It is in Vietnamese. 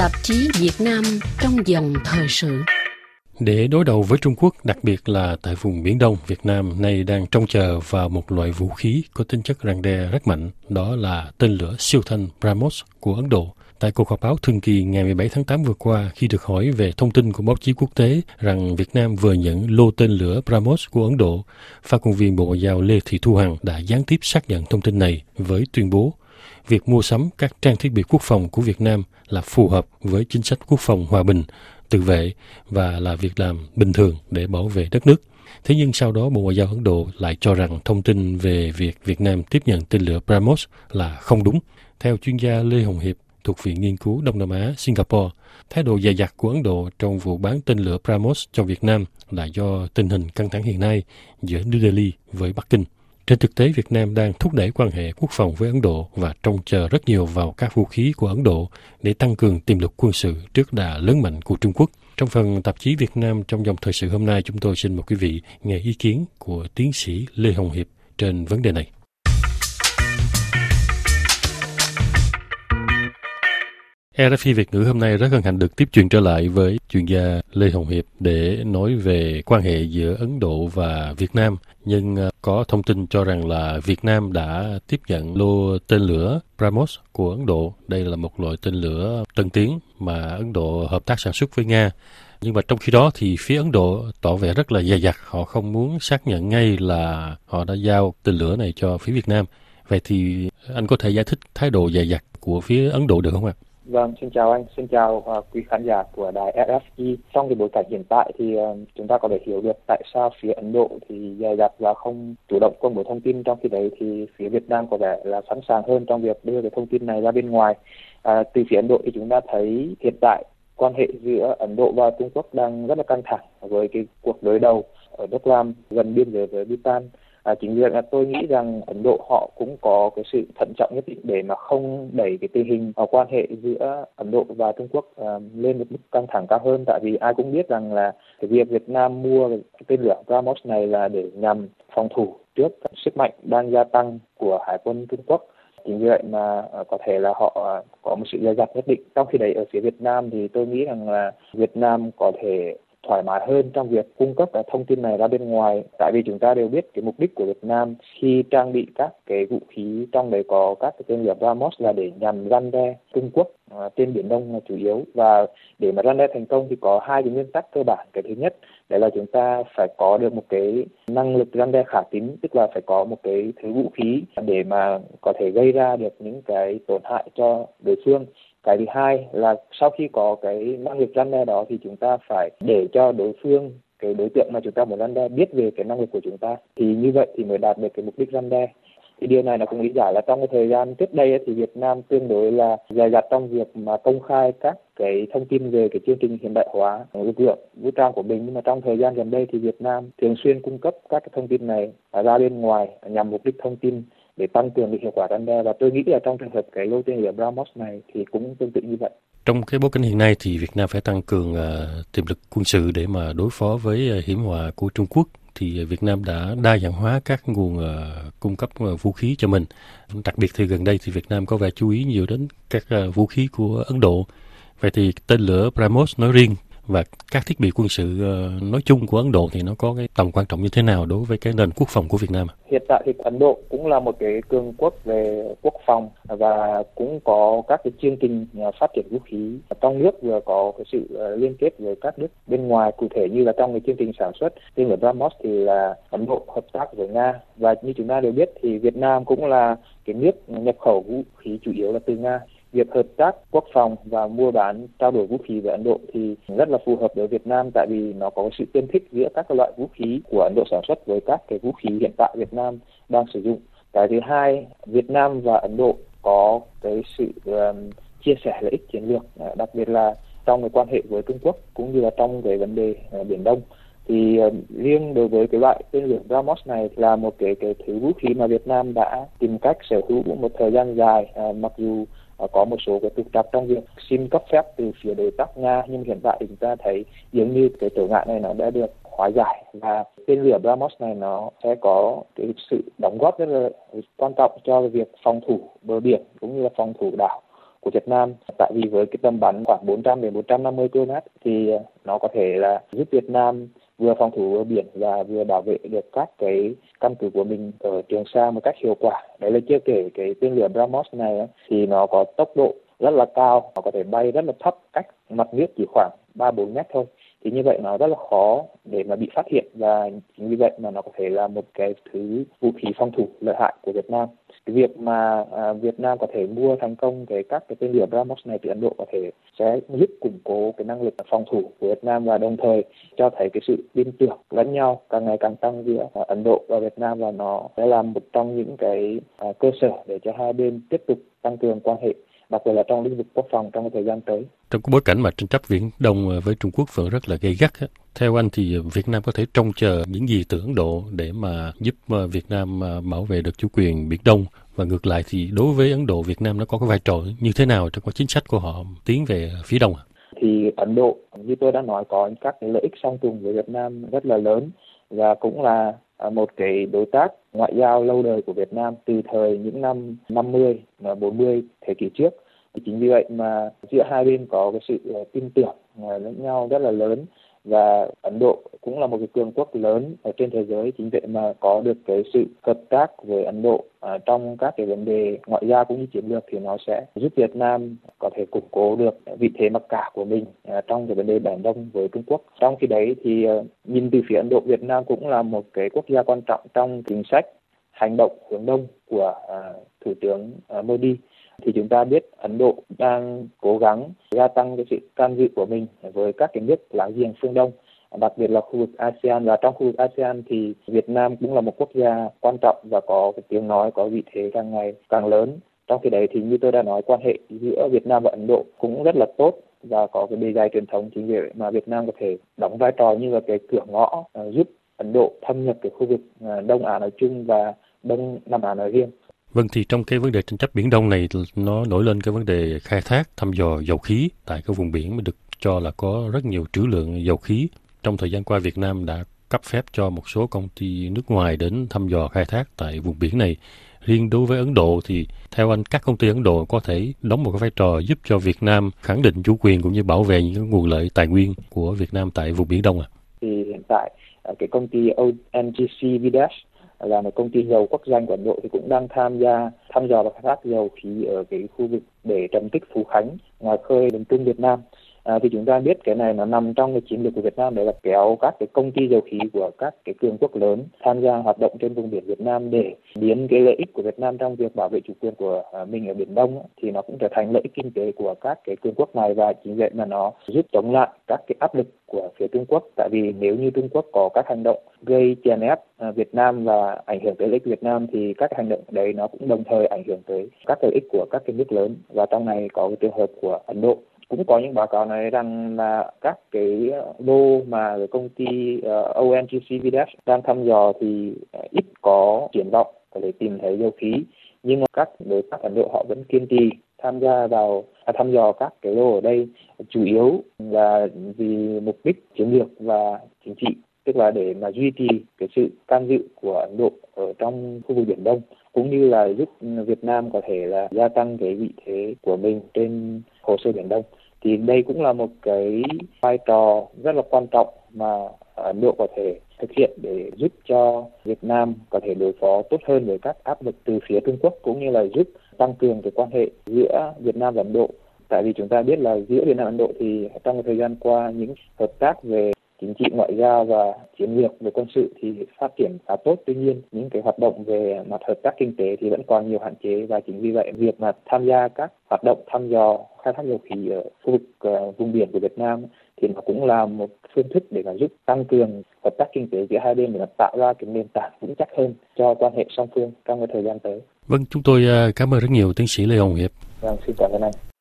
Tạp chí Việt Nam trong dòng thời sự. Để đối đầu với Trung Quốc, đặc biệt là tại vùng Biển Đông, Việt Nam nay đang trông chờ vào một loại vũ khí có tính chất răn đe rất mạnh, đó là tên lửa siêu thanh BrahMos của Ấn Độ. Tại cuộc họp báo thường kỳ ngày 17 tháng 8 vừa qua, khi được hỏi về thông tin của báo chí quốc tế rằng Việt Nam vừa nhận lô tên lửa BrahMos của Ấn Độ, phát ngôn viên Bộ Ngoại giao Lê Thị Thu Hằng đã gián tiếp xác nhận thông tin này với tuyên bố việc mua sắm các trang thiết bị quốc phòng của Việt Nam là phù hợp với chính sách quốc phòng hòa bình, tự vệ và là việc làm bình thường để bảo vệ đất nước. Thế nhưng sau đó Bộ Ngoại giao Ấn Độ lại cho rằng thông tin về việc Việt Nam tiếp nhận tên lửa BrahMos là không đúng. Theo chuyên gia Lê Hồng Hiệp thuộc Viện Nghiên cứu Đông Nam Á Singapore, thái độ dè dặt của Ấn Độ trong vụ bán tên lửa BrahMos cho Việt Nam là do tình hình căng thẳng hiện nay giữa New Delhi với Bắc Kinh. Trên thực tế, Việt Nam đang thúc đẩy quan hệ quốc phòng với Ấn Độ và trông chờ rất nhiều vào các vũ khí của Ấn Độ để tăng cường tiềm lực quân sự trước đà lớn mạnh của Trung Quốc. Trong phần tạp chí Việt Nam trong dòng thời sự hôm nay, chúng tôi xin mời quý vị nghe ý kiến của tiến sĩ Lê Hồng Hiệp trên vấn đề này. RFI Việt ngữ hôm nay rất hân hạnh được tiếp chuyện trở lại với chuyên gia Lê Hồng Hiệp để nói về quan hệ giữa Ấn Độ và Việt Nam. Nhưng có thông tin cho rằng là Việt Nam đã tiếp nhận lô tên lửa BrahMos của Ấn Độ. Đây là một loại tên lửa tân tiến mà Ấn Độ hợp tác sản xuất với Nga. Nhưng mà trong khi đó thì phía Ấn Độ tỏ vẻ rất là dè dặt. Họ không muốn xác nhận ngay là họ đã giao tên lửa này cho phía Việt Nam. Vậy thì anh có thể giải thích thái độ dè dặt của phía Ấn Độ được không ạ? Vâng, xin chào anh, xin chào quý khán giả của đài RFI. Trong cái bối cảnh hiện tại thì chúng ta có thể hiểu được tại sao phía Ấn Độ thì dè dặt và không chủ động công bố thông tin, trong khi đấy thì phía Việt Nam có vẻ là sẵn sàng hơn trong việc đưa cái thông tin này ra bên ngoài. Từ phía Ấn Độ thì chúng ta thấy hiện tại quan hệ giữa Ấn Độ và Trung Quốc đang rất là căng thẳng với cái cuộc đối đầu ở Đốc Lam gần biên giới với Bhutan. Chính vì vậy là tôi nghĩ rằng Ấn Độ họ cũng có cái sự thận trọng nhất định để mà không đẩy cái tình hình quan hệ giữa Ấn Độ và Trung Quốc lên một mức căng thẳng cao hơn, tại vì ai cũng biết rằng là cái việc Việt Nam mua cái tên lửa BrahMos này là để nhằm phòng thủ trước sức mạnh đang gia tăng của Hải quân Trung Quốc. Chính vì vậy mà có thể là họ có một sự dè dặt nhất định. Trong khi đấy ở phía Việt Nam thì tôi nghĩ rằng là Việt Nam có thể thoải mái hơn trong việc cung cấp thông tin này ra bên ngoài, tại vì chúng ta đều biết cái mục đích của Việt Nam khi trang bị các cái vũ khí trong đấy có các cái tên lửa BrahMos là để nhằm răn đe Trung Quốc trên Biển Đông là chủ yếu. Và để mà răn đe thành công thì có hai cái nguyên tắc cơ bản. Cái thứ nhất đấy là chúng ta phải có được một cái năng lực răn đe khả tín, tức là phải có một cái thứ vũ khí để mà có thể gây ra được những cái tổn hại cho đối phương. Cái thứ hai là sau khi có cái năng lực răn đe đó thì chúng ta phải để cho đối phương, cái đối tượng mà chúng ta muốn răn đe biết về cái năng lực của chúng ta, thì như vậy thì mới đạt được cái mục đích răn đe. Thì điều này nó cũng lý giải là trong cái thời gian trước đây thì Việt Nam tương đối là dè dặt trong việc mà công khai các cái thông tin về cái chương trình hiện đại hóa lực lượng vũ trang của mình, nhưng mà trong thời gian gần đây thì Việt Nam thường xuyên cung cấp các cái thông tin này ra bên ngoài nhằm mục đích thông tin để tăng cường cái hiệu quả răn đe, và tôi nghĩ là trong trường hợp cái lô tên lửa BrahMos này thì cũng tương tự như vậy. Trong cái bối cảnh hiện nay thì Việt Nam phải tăng cường tiềm lực quân sự để mà đối phó với hiểm họa của Trung Quốc. Thì Việt Nam đã đa dạng hóa các nguồn cung cấp vũ khí cho mình. Đặc biệt thì gần đây thì Việt Nam có vẻ chú ý nhiều đến các vũ khí của Ấn Độ. Vậy thì tên lửa BrahMos nói riêng và các thiết bị quân sự nói chung của Ấn Độ thì nó có cái tầm quan trọng như thế nào đối với cái nền quốc phòng của Việt Nam? Hiện tại thì Ấn Độ cũng là một cái cường quốc về quốc phòng và cũng có các cái chương trình phát triển vũ khí trong nước, vừa có cái sự liên kết với các nước bên ngoài. Cụ thể như là trong cái chương trình sản xuất tên lửa BrahMos thì là Ấn Độ hợp tác với Nga, và như chúng ta đều biết thì Việt Nam cũng là cái nước nhập khẩu vũ khí chủ yếu là từ Nga. Việc hợp tác quốc phòng và mua bán trao đổi vũ khí với Ấn Độ thì rất là phù hợp với Việt Nam, tại vì nó có sự tương thích giữa các loại vũ khí của Ấn Độ sản xuất với các cái vũ khí hiện tại Việt Nam đang sử dụng. Cái thứ hai, Việt Nam và Ấn Độ có cái sự chia sẻ lợi ích chiến lược, đặc biệt là trong cái quan hệ với Trung Quốc cũng như là trong cái vấn đề Biển Đông. Thì riêng đối với cái loại tên lửa BrahMos này là một cái thứ vũ khí mà Việt Nam đã tìm cách sở hữu một thời gian dài, mặc dù có một số cái trục trặc trong việc xin cấp phép từ phía đối tác Nga, nhưng hiện tại chúng ta thấy dường như cái trở ngại này nó đã được hóa giải, và tên lửa BrahMos này nó sẽ có cái sự đóng góp rất là quan trọng cho việc phòng thủ bờ biển cũng như là phòng thủ đảo của Việt Nam. Tại vì với cái tầm bắn khoảng 400 đến 450 km thì nó có thể là giúp Việt Nam vừa phòng thủ ở biển và vừa bảo vệ được các cái căn cứ của mình ở Trường Sa một cách hiệu quả. Đấy là chưa kể cái tên lửa BrahMos này thì nó có tốc độ rất là cao, nó có thể bay rất là thấp, cách mặt nước chỉ khoảng 3-4 mét thôi. Thì như vậy nó rất là khó để mà bị phát hiện, và chính vì vậy mà nó có thể là một cái thứ vũ khí phòng thủ lợi hại của Việt Nam. Cái việc mà Việt Nam có thể mua thành công các cái tên lửa BrahMos này từ Ấn Độ có thể sẽ giúp củng cố cái năng lực phòng thủ của Việt Nam, và đồng thời cho thấy cái sự tin tưởng lẫn nhau càng ngày càng tăng giữa Ấn Độ và Việt Nam, và nó sẽ là một trong những cái cơ sở để cho hai bên tiếp tục tăng cường quan hệ, đặc biệt là trong lĩnh vực quốc phòng trong thời gian tới. Trong cái bối cảnh mà tranh chấp Viễn Đông với Trung Quốc vẫn rất là gay gắt, theo anh thì Việt Nam có thể trông chờ những gì từ Ấn Độ để mà giúp Việt Nam bảo vệ được chủ quyền Biển Đông, và ngược lại thì đối với Ấn Độ, Việt Nam nó có cái vai trò như thế nào trong cái chính sách của họ tiến về phía Đông? Thì Ấn Độ, như tôi đã nói, có các cái lợi ích song trùng với Việt Nam rất là lớn, và cũng là một cái đối tác ngoại giao lâu đời của Việt Nam từ thời những năm 50 và 40 thế kỷ trước. Thì chính vì vậy mà giữa hai bên có cái sự tin tưởng lẫn nhau rất là lớn, và Ấn Độ cũng là một cái cường quốc lớn ở trên thế giới. Chính vậy mà có được cái sự hợp tác với Ấn Độ trong các cái vấn đề ngoại giao cũng như chiến lược thì nó sẽ giúp Việt Nam có thể củng cố được vị thế mặc cả của mình trong cái vấn đề Biển Đông với Trung Quốc. Trong khi đấy thì nhìn từ phía Ấn Độ, Việt Nam cũng là một cái quốc gia quan trọng trong chính sách hành động hướng đông của Thủ tướng Modi. Thì chúng ta biết Ấn Độ đang cố gắng gia tăng cái sự can dự của mình với các cái nước láng giềng phương Đông, đặc biệt là khu vực ASEAN. Và trong khu vực ASEAN thì Việt Nam cũng là một quốc gia quan trọng và có cái tiếng nói, có vị thế càng ngày càng lớn. Trong khi đấy thì như tôi đã nói, quan hệ giữa Việt Nam và Ấn Độ cũng rất là tốt và có cái bề dày truyền thống. Chính vì vậy mà Việt Nam có thể đóng vai trò như là cái cửa ngõ giúp Ấn Độ thâm nhập cái khu vực Đông Á nói chung và Đông Nam Á nói riêng. Vâng, thì trong cái vấn đề tranh chấp Biển Đông này, nó nổi lên cái vấn đề khai thác, thăm dò dầu khí tại cái vùng biển mà được cho là có rất nhiều trữ lượng dầu khí. Trong thời gian qua, Việt Nam đã cấp phép cho một số công ty nước ngoài đến thăm dò khai thác tại vùng biển này. Riêng đối với Ấn Độ thì theo anh, các công ty Ấn Độ có thể đóng một cái vai trò giúp cho Việt Nam khẳng định chủ quyền cũng như bảo vệ những nguồn lợi tài nguyên của Việt Nam tại vùng Biển Đông à? Thì hiện tại cái công ty ONGC Videsh là một công ty dầu quốc doanh của Ấn Độ thì cũng đang tham gia thăm dò và khai thác dầu khí ở cái khu vực để trầm tích Phú Khánh ngoài khơi miền Trung Việt Nam. Thì chúng ta biết cái này nó nằm trong cái chiến lược của Việt Nam để là kéo các cái công ty dầu khí của các cái cường quốc lớn tham gia hoạt động trên vùng biển Việt Nam để biến cái lợi ích của Việt Nam trong việc bảo vệ chủ quyền của mình ở Biển Đông thì nó cũng trở thành lợi ích kinh tế của các cái cường quốc này, và chính vậy mà nó giúp chống lại các cái áp lực của phía Trung Quốc. Tại vì nếu như Trung Quốc có các hành động gây chèn ép Việt Nam và ảnh hưởng tới lợi ích Việt Nam thì các cái hành động đấy nó cũng đồng thời ảnh hưởng tới các lợi ích của các cái nước lớn, và trong này có cái trường hợp của Ấn Độ. Cũng có những báo cáo nói rằng là các cái lô mà công ty ONGC Videsh đang thăm dò thì ít có triển vọng để tìm thấy dầu khí, nhưng mà các đối tác Ấn Độ họ vẫn kiên trì tham gia vào thăm dò các cái lô ở đây, chủ yếu là vì mục đích chiến lược và chính trị, tức là để mà duy trì cái sự can dự của Ấn Độ ở trong khu vực Biển Đông, cũng như là giúp Việt Nam có thể là gia tăng cái vị thế của mình trên hồ sơ Biển Đông. Thì đây cũng là một cái vai trò rất là quan trọng mà Ấn Độ có thể thực hiện để giúp cho Việt Nam có thể đối phó tốt hơn với các áp lực từ phía Trung Quốc, cũng như là giúp tăng cường cái quan hệ giữa Việt Nam và Ấn Độ. Tại vì chúng ta biết là giữa Việt Nam và Ấn Độ thì trong thời gian qua những hợp tác về chính trị, ngoại giao và chiến lược về quân sự thì phát triển khá tốt. Tuy nhiên, những cái hoạt động về mặt hợp tác kinh tế thì vẫn còn nhiều hạn chế, và chính vì vậy việc mà tham gia các hoạt động thăm dò khai thác dầu khí ở khu vực vùng biển của Việt Nam thì nó cũng là một phương thức để mà giúp tăng cường hợp tác kinh tế giữa hai bên, để mà tạo ra cái nền tảng vững chắc hơn cho quan hệ song phương trong cái thời gian tới. Vâng, chúng tôi cảm ơn rất nhiều tiến sĩ Lê Hồng Hiệp. Vâng, xin cảm ơn anh.